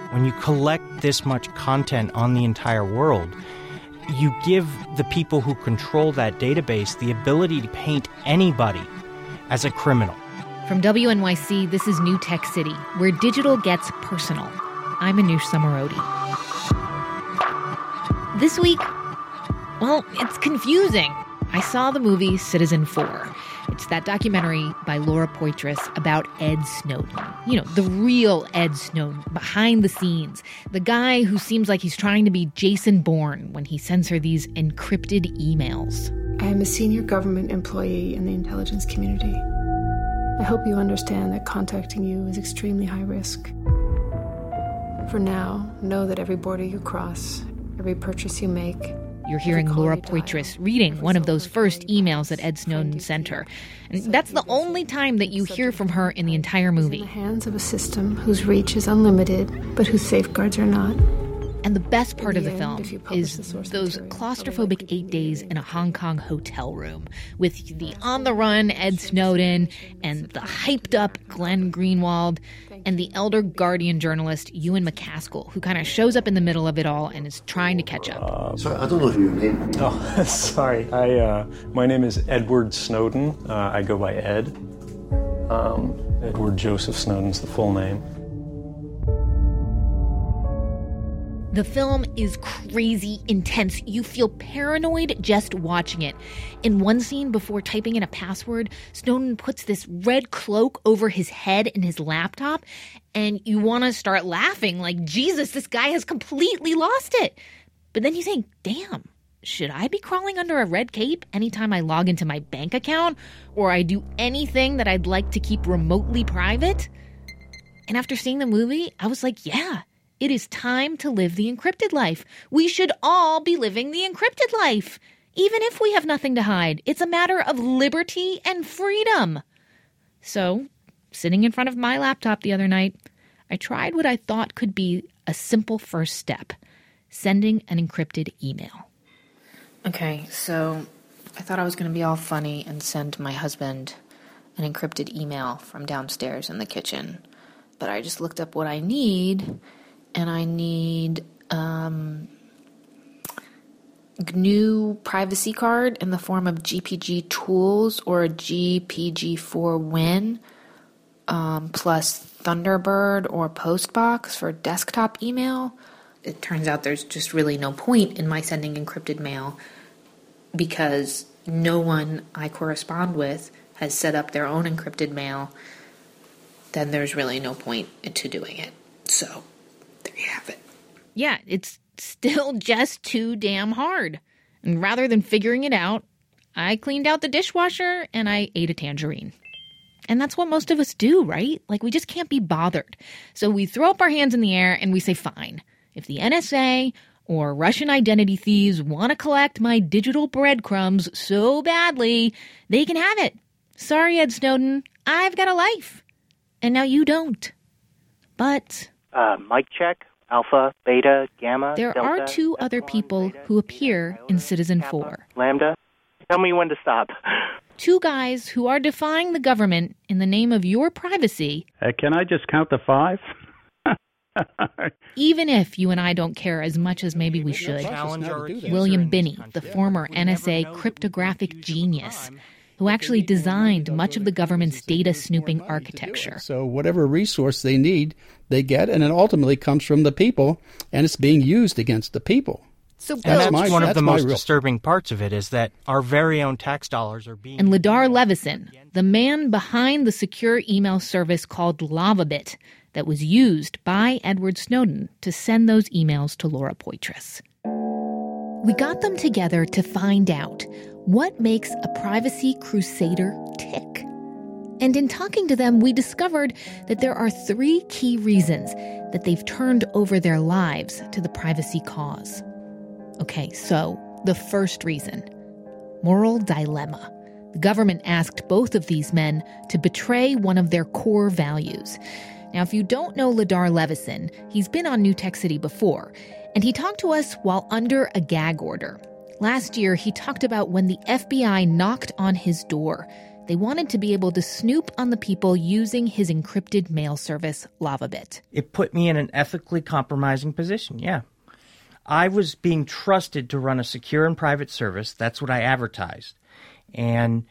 when you collect this much content on the entire world, you give the people who control that database the ability to paint anybody as a criminal. From WNYC, this is New Tech City, where digital gets personal. I'm Anoush Samarodi. This week, well, it's confusing. I saw the movie Citizen 4. It's that documentary by Laura Poitras about Ed Snowden. You know, the real Ed Snowden, behind the scenes. The guy who seems like he's trying to be Jason Bourne when he sends her these encrypted emails. I am a senior government employee in the intelligence community. I hope you understand that contacting you is extremely high risk. For now, know that every border you cross, every purchase you make... You're hearing Laura Poitras reading one of those first emails that Ed Snowden sent her. And that's the only time that you hear from her in the entire movie. In the hands of a system whose reach is unlimited, but whose safeguards are not. And the best part of the film is those claustrophobic 8 days in a Hong Kong hotel room with the on-the-run Ed Snowden and the hyped-up Glenn Greenwald and the elder Guardian journalist Ewan McCaskill, who kind of shows up in the middle of it all and is trying to catch up. Sorry, I don't know your name. Oh, sorry. My name is Edward Snowden. I go by Ed. Edward Joseph Snowden's the full name. The film is crazy intense. You feel paranoid just watching it. In one scene, before typing in a password, Snowden puts this red cloak over his head and his laptop, and you want to start laughing like, Jesus, this guy has completely lost it. But then you think, damn, should I be crawling under a red cape anytime I log into my bank account, or I do anything that I'd like to keep remotely private? And after seeing the movie, I was like, yeah. It is time to live the encrypted life. We should all be living the encrypted life. Even if we have nothing to hide, it's a matter of liberty and freedom. So, sitting in front of my laptop the other night, I tried what I thought could be a simple first step, sending an encrypted email. Okay, so I thought I was going to be all funny and send my husband an encrypted email from downstairs in the kitchen. But I just looked up what I need... And I need GNU privacy card in the form of GPG Tools or a GPG4Win, plus Thunderbird or Postbox for desktop email. It turns out there's just really no point in my sending encrypted mail because no one I correspond with has set up their own encrypted mail. Then there's really no point to doing it. So... there you have it. Yeah, it's still just too damn hard. And rather than figuring it out, I cleaned out the dishwasher and I ate a tangerine. And that's what most of us do, right? Like, we just can't be bothered. So we throw up our hands in the air and we say, fine. If the NSA or Russian identity thieves want to collect my digital breadcrumbs so badly, they can have it. Sorry, Ed Snowden, I've got a life. And now you don't. But... mic check, alpha, beta, gamma, there delta, are two other people who appear in Citizen 4. Lambda. Tell me when to stop. Two guys who are defying the government in the name of your privacy. Can I just count to 5? Even if you and I don't care as much as maybe we should. William Binney, the former NSA cryptographic genius, who actually designed much of the government's data snooping architecture. So whatever resource they need, they get, and it ultimately comes from the people, and it's being used against the people. So that's one of the most disturbing parts of it, is that our very own tax dollars are being... And Ladar Levison, the man behind the secure email service called LavaBit that was used by Edward Snowden to send those emails to Laura Poitras. We got them together to find out what makes a privacy crusader tick. And in talking to them, we discovered that there are 3 key reasons that they've turned over their lives to the privacy cause. Okay, so the first reason, moral dilemma. The government asked both of these men to betray one of their core values. Now, if you don't know Ladar Levison, he's been on New Tech City before, and he talked to us while under a gag order. Last year, he talked about when the FBI knocked on his door. They wanted to be able to snoop on the people using his encrypted mail service, LavaBit. It put me in an ethically compromising position, yeah. I was being trusted to run a secure and private service. That's what I advertised. And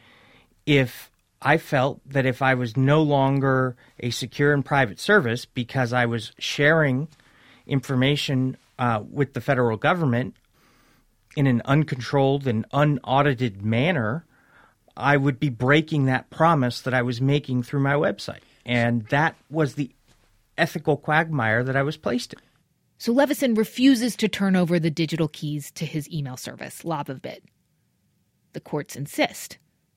if I felt that if I was no longer a secure and private service because I was sharing information with the federal government in an uncontrolled and unaudited manner, I would be breaking that promise that I was making through my website. And that was the ethical quagmire that I was placed in. So Leveson refuses to turn over the digital keys to his email service, LavaBit. The courts insist.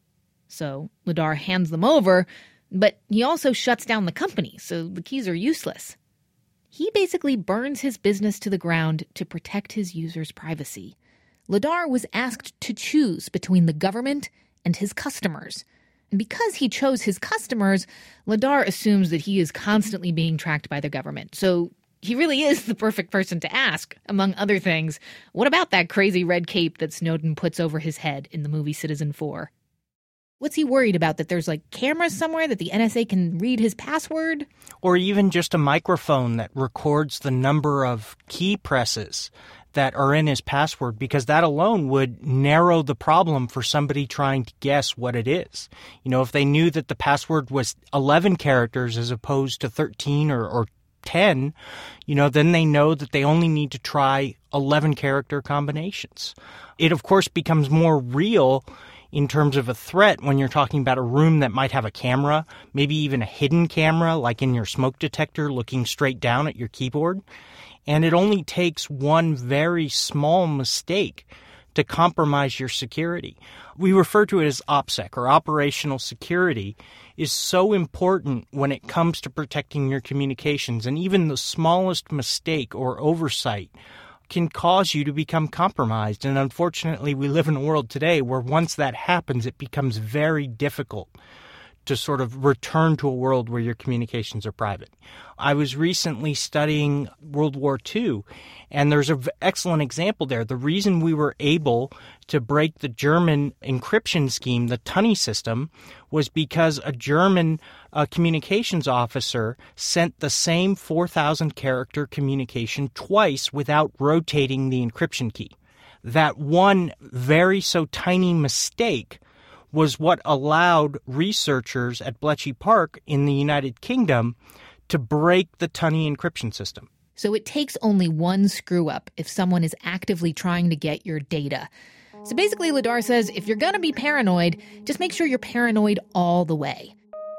So Ladar hands them over, but he also shuts down the company, so the keys are useless. He basically burns his business to the ground to protect his users' privacy. Ladar was asked to choose between the government and his customers. And because he chose his customers, Ladar assumes that he is constantly being tracked by the government. So he really is the perfect person to ask, among other things, what about that crazy red cape that Snowden puts over his head in the movie Citizen 4? What's he worried about, that there's like cameras somewhere that the NSA can read his password? Or even just a microphone that records the number of key presses that are in his password, because that alone would narrow the problem for somebody trying to guess what it is. You know, if they knew that the password was 11 characters as opposed to 13 or 10, you know, then they know that they only need to try 11 character combinations. It, of course, becomes more real in terms of a threat when you're talking about a room that might have a camera, maybe even a hidden camera, like in your smoke detector looking straight down at your keyboard. And it only takes one very small mistake to compromise your security. We refer to it as OPSEC, or operational security, is so important when it comes to protecting your communications. And even the smallest mistake or oversight can cause you to become compromised. And unfortunately, we live in a world today where once that happens, it becomes very difficult to sort of return to a world where your communications are private. I was recently studying World War II, and there's an excellent example there. The reason we were able to break the German encryption scheme, the Tunney system, was because a German communications officer sent the same 4,000-character communication twice without rotating the encryption key. That one very so tiny mistake was what allowed researchers at Bletchley Park in the United Kingdom to break the Tunney encryption system. So it takes only one screw-up if someone is actively trying to get your data. So basically, Ladar says, if you're going to be paranoid, just make sure you're paranoid all the way.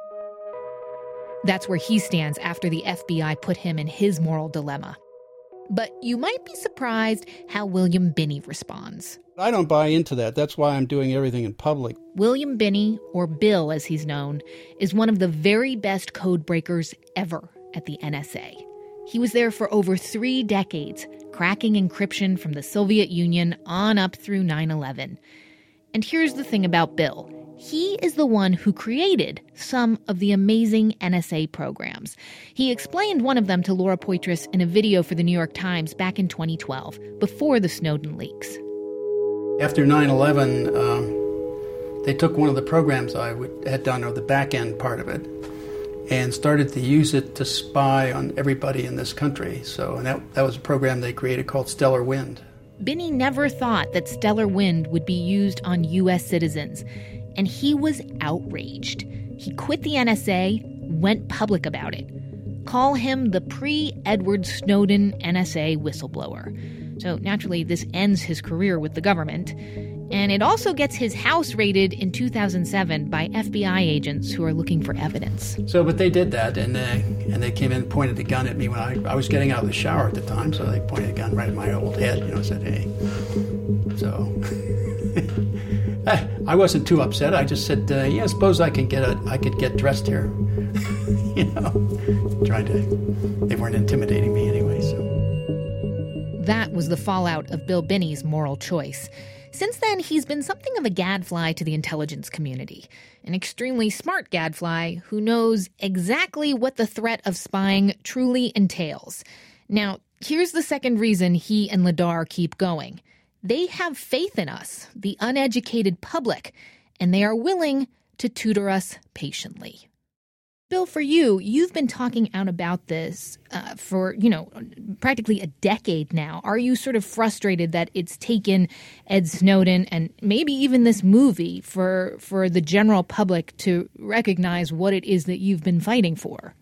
That's where he stands after the FBI put him in his moral dilemma. But you might be surprised how William Binney responds. I don't buy into that. That's why I'm doing everything in public. William Binney, or Bill as he's known, is one of the very best code breakers ever at the NSA. He was there for over 3 decades, cracking encryption from the Soviet Union on up through 9/11. And here's the thing about Bill. He is the one who created some of the amazing NSA programs. He explained one of them to Laura Poitras in a video for the New York Times back in 2012, before the Snowden leaks. After 9/11, they took one of the programs I had done, or the back end part of it, and started to use it to spy on everybody in this country. And that was a program they created called Stellar Wind. Binney never thought that Stellar Wind would be used on U.S. citizens, and he was outraged. He quit the NSA, went public about it. Call him the pre-Edward Snowden NSA whistleblower. So naturally, this ends his career with the government. And it also gets his house raided in 2007 by FBI agents who are looking for evidence. But they did that, and they came in and pointed a gun at me when I was getting out of the shower at the time, so they pointed a gun right at my old head, said, hey. So I wasn't too upset. I just said, I suppose I could get dressed here. They weren't intimidating me anyway, so. That was the fallout of Bill Binney's moral choice. Since then, he's been something of a gadfly to the intelligence community. An extremely smart gadfly who knows exactly what the threat of spying truly entails. Now, here's the second reason he and Ladar keep going. They have faith in us, the uneducated public, and they are willing to tutor us patiently. Bill, for you, you've been talking out about this for, practically a decade now. Are you sort of frustrated that it's taken Ed Snowden and maybe even this movie for the general public to recognize what it is that you've been fighting for?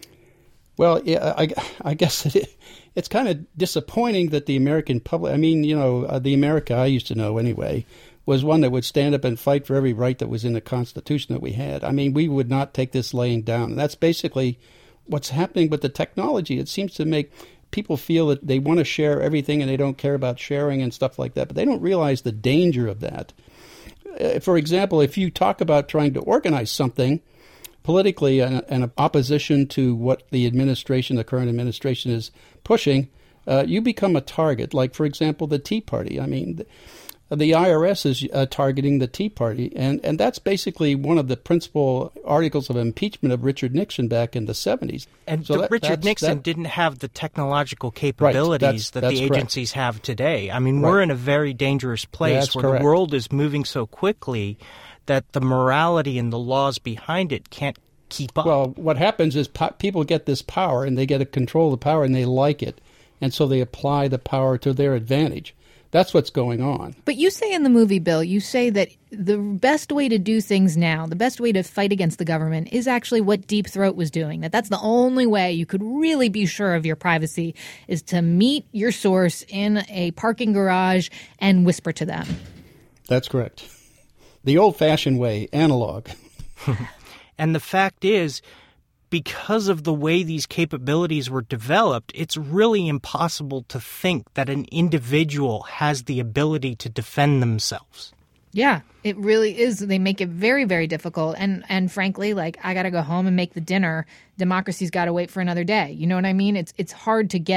Well, yeah, I guess it's kind of disappointing that the American public, the America I used to know anyway, was one that would stand up and fight for every right that was in the Constitution that we had. I mean, we would not take this laying down. And that's basically what's happening with the technology. It seems to make people feel that they want to share everything and they don't care about sharing and stuff like that, but they don't realize the danger of that. For example, if you talk about trying to organize something politically and opposition to what the current administration is pushing, you become a target. Like, for example, the Tea Party. I mean, the IRS is targeting the Tea Party, and that's basically one of the principal articles of impeachment of Richard Nixon back in the 70s. And so Richard Nixon didn't have the technological capabilities that the agencies have today. I mean, we're in a very dangerous place where the world is moving so quickly that the morality and the laws behind it can't keep up. Well, what happens is people get this power, and they get to control the power, and they like it, and so they apply the power to their advantage. That's what's going on. But you say in the movie, Bill, you say that the best way to do things now, the best way to fight against the government is actually what Deep Throat was doing. That's the only way you could really be sure of your privacy is to meet your source in a parking garage and whisper to them. That's correct. The old-fashioned way, analog. And the fact is, because of the way these capabilities were developed, it's really impossible to think that an individual has the ability to defend themselves. Yeah, it really is. They make it very, very difficult. And frankly, like, I got to go home and make the dinner. Democracy's got to wait for another day. You know what I mean? It's hard to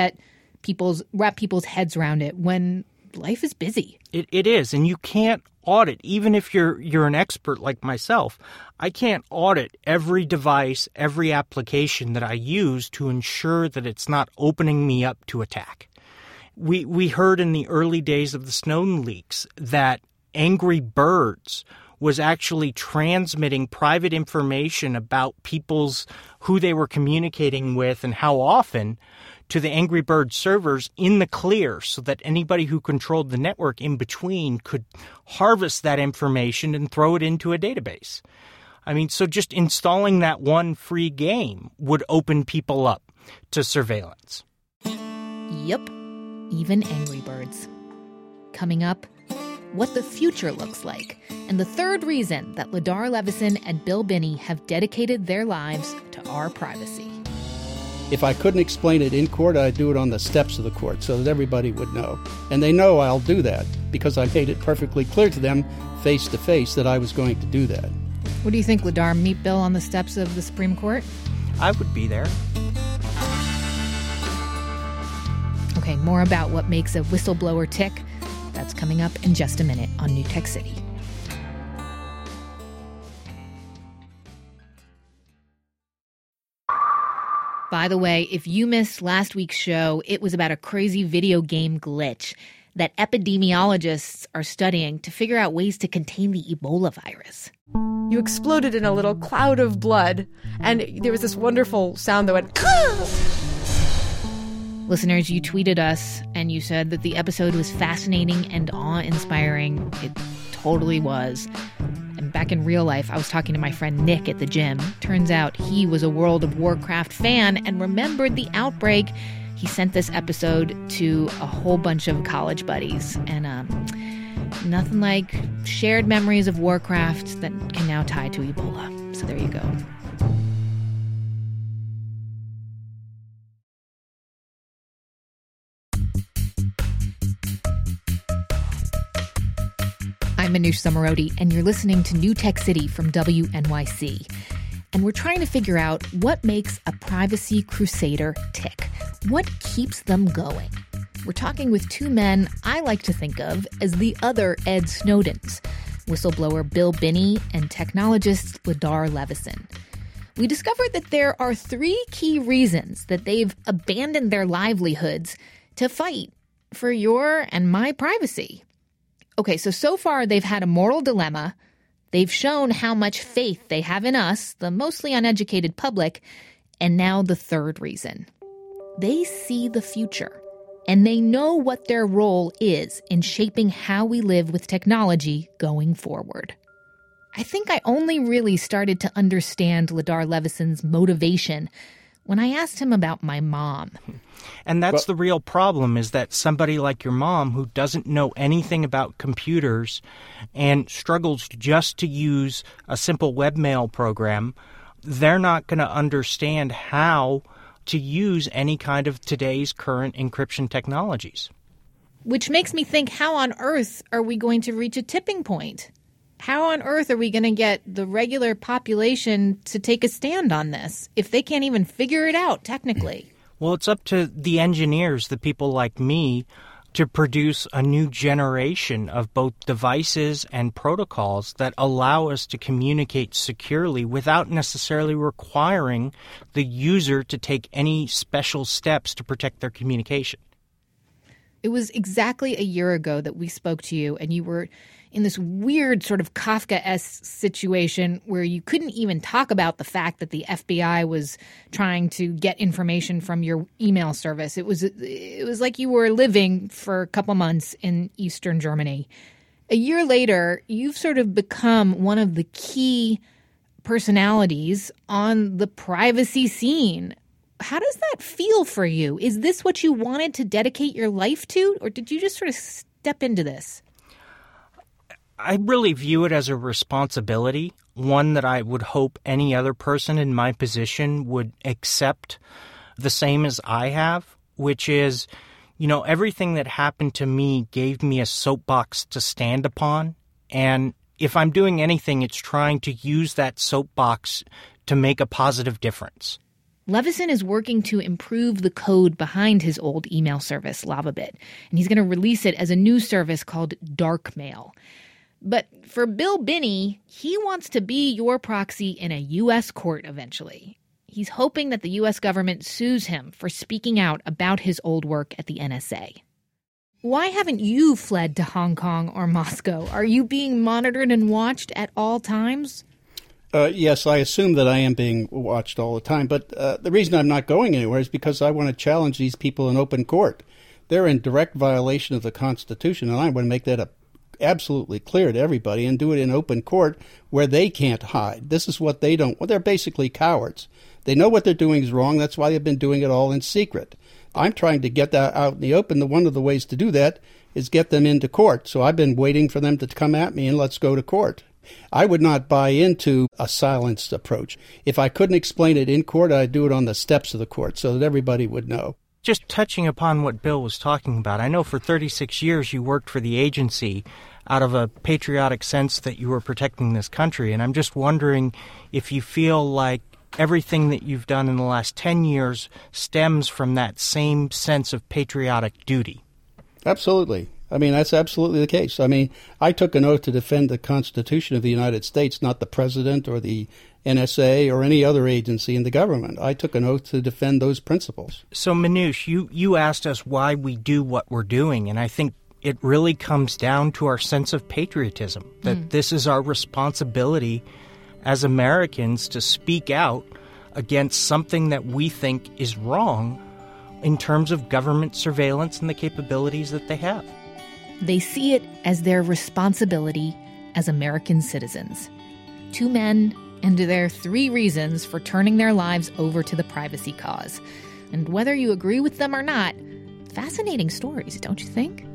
wrap people's heads around it when life is busy. It is, and you can't audit, even if you're an expert like myself. I can't audit every device, every application that I use to ensure that it's not opening me up to attack. We heard in the early days of the Snowden leaks that Angry Birds was actually transmitting private information about who they were communicating with and how often to the Angry Birds servers in the clear, so that anybody who controlled the network in between could harvest that information and throw it into a database. I mean, so just installing that one free game would open people up to surveillance. Yep, even Angry Birds. Coming up, what the future looks like, and the third reason that Ladar Levison and Bill Binney have dedicated their lives to our privacy. If I couldn't explain it in court, I'd do it on the steps of the court so that everybody would know. And they know I'll do that because I made it perfectly clear to them face to face that I was going to do that. What do you think, Ladar? Meet Bill on the steps of the Supreme Court? I would be there. Okay, more about what makes a whistleblower tick. That's coming up in just a minute on New Tech City. By the way, if you missed last week's show, it was about a crazy video game glitch that epidemiologists are studying to figure out ways to contain the Ebola virus. You exploded in a little cloud of blood, and there was this wonderful sound that went... Listeners, you tweeted us, and you said that the episode was fascinating and awe-inspiring. It totally was. And back in real life, I was talking to my friend Nick at the gym. Turns out he was a World of Warcraft fan and remembered the outbreak. He sent this episode to a whole bunch of college buddies. And nothing like shared memories of Warcraft that can now tie to Ebola. So there you go. I'm Manoush Zomorodi, and you're listening to New Tech City from WNYC. And we're trying to figure out what makes a privacy crusader tick. What keeps them going? We're talking with two men I like to think of as the other Ed Snowdens, whistleblower Bill Binney and technologist Ladar Levison. We discovered that there are three key reasons that they've abandoned their livelihoods to fight for your and my privacy. Okay, so far they've had a moral dilemma, They've shown how much faith they have in us, the mostly uneducated public. And now the third reason. They see the future, and they know what their role is in shaping how we live with technology going forward. I think I only really started to understand Ladar Levison's motivation when I asked him about my mom. And that's the real problem, is that somebody like your mom who doesn't know anything about computers and struggles just to use a simple webmail program, they're not going to understand how to use any kind of today's current encryption technologies. Which makes me think, how on earth are we going to reach a tipping point? How on earth are we going to get the regular population to take a stand on this if they can't even figure it out technically? Well, it's up to the engineers, the people like me, to produce a new generation of both devices and protocols that allow us to communicate securely without necessarily requiring the user to take any special steps to protect their communication. It was exactly a year ago that we spoke to you, and you were in this weird sort of Kafka-esque situation where you couldn't even talk about the fact that the FBI was trying to get information from your email service. It was like you were living for a couple months in Eastern Germany. A year later, you've sort of become one of the key personalities on the privacy scene. How does that feel for you? Is this what you wanted to dedicate your life to, or did you just sort of step into this? I really view it as a responsibility, one that I would hope any other person in my position would accept the same as I have, which is, everything that happened to me gave me a soapbox to stand upon. And if I'm doing anything, it's trying to use that soapbox to make a positive difference. Levison is working to improve the code behind his old email service, LavaBit, and he's going to release it as a new service called Darkmail. But for Bill Binney, he wants to be your proxy in a U.S. court eventually. He's hoping that the U.S. government sues him for speaking out about his old work at the NSA. Why haven't you fled to Hong Kong or Moscow? Are you being monitored and watched at all times? Yes, I assume that I am being watched all the time. But the reason I'm not going anywhere is because I want to challenge these people in open court. They're in direct violation of the Constitution, and I want to make that absolutely clear to everybody and do it in open court where they can't hide. This is what they don't. Well, they're basically cowards. They know what they're doing is wrong. That's why they've been doing it all in secret. I'm trying to get that out in the open. One of the ways to do that is get them into court. So I've been waiting for them to come at me and let's go to court. I would not buy into a silenced approach. If I couldn't explain it in court, I'd do it on the steps of the court so that everybody would know. Just touching upon what Bill was talking about, I know for 36 years you worked for the agency out of a patriotic sense that you were protecting this country, and I'm just wondering if you feel like everything that you've done in the last 10 years stems from that same sense of patriotic duty. Absolutely. I mean, that's absolutely the case. I mean, I took an oath to defend the Constitution of the United States, not the president or the NSA or any other agency in the government. I took an oath to defend those principles. So, Manoush, you asked us why we do what we're doing, and I think it really comes down to our sense of patriotism, that this is our responsibility as Americans to speak out against something that we think is wrong in terms of government surveillance and the capabilities that they have. They see it as their responsibility as American citizens. Two men and their 3 reasons for turning their lives over to the privacy cause. And whether you agree with them or not, fascinating stories, don't you think?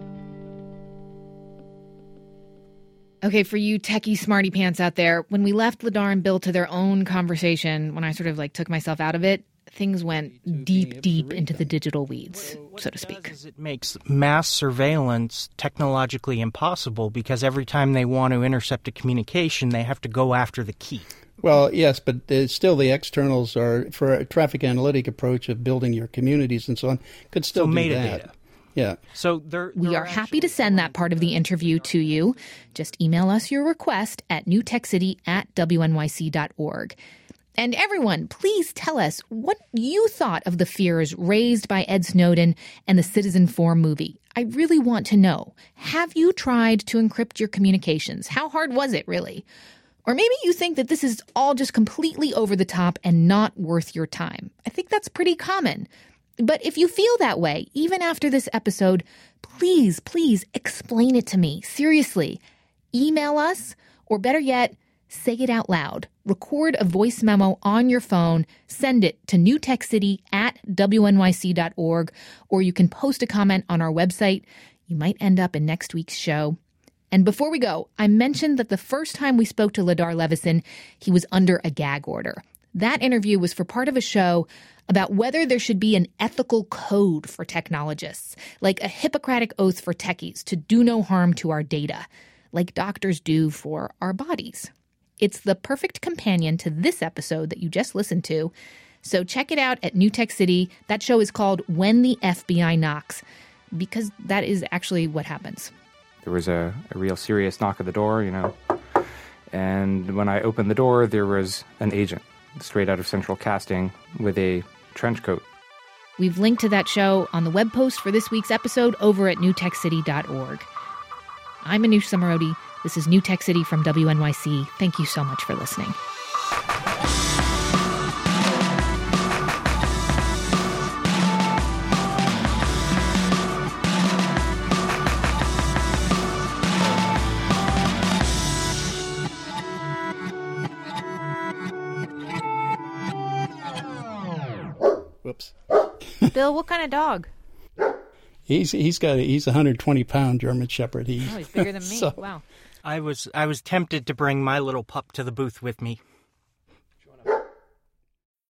Okay, for you techie smarty pants out there, when we left Ladar and Bill to their own conversation, when I sort of took myself out of it, things went deep into the digital weeds, so to speak. It makes mass surveillance technologically impossible because every time they want to intercept a communication, they have to go after the key. Well, yes, but still the externals are, for a traffic analytic approach of building your communities and so on, could still do metadata. That. Yeah. So we are happy to send that part of the interview to you. Just email us your request at newtechcity@wnyc.org. And everyone, please tell us what you thought of the fears raised by Ed Snowden and the Citizenfour movie. I really want to know, have you tried to encrypt your communications? How hard was it, really? Or maybe you think that this is all just completely over the top and not worth your time. I think that's pretty common. But if you feel that way, even after this episode, please explain it to me. Seriously. Email us, or better yet, say it out loud. Record a voice memo on your phone, send it to newtechcity@wnyc.org, or you can post a comment on our website. You might end up in next week's show. And before we go, I mentioned that the first time we spoke to Ladar Levison, he was under a gag order. That interview was for part of a show about whether there should be an ethical code for technologists, like a Hippocratic oath for techies to do no harm to our data, like doctors do for our bodies. It's the perfect companion to this episode that you just listened to. So check it out at New Tech City. That show is called When the FBI Knocks, because that is actually what happens. There was a real serious knock at the door, and when I opened the door, there was an agent straight out of Central Casting with a trench coat. We've linked to that show on the web post for this week's episode over at newtechcity.org. I'm Anoush Samarodi. This is New Tech City from WNYC. Thank you so much for listening. Whoops. Bill, what kind of dog? He's a 120-pound German Shepherd. He's bigger than me. Wow. I was tempted to bring my little pup to the booth with me.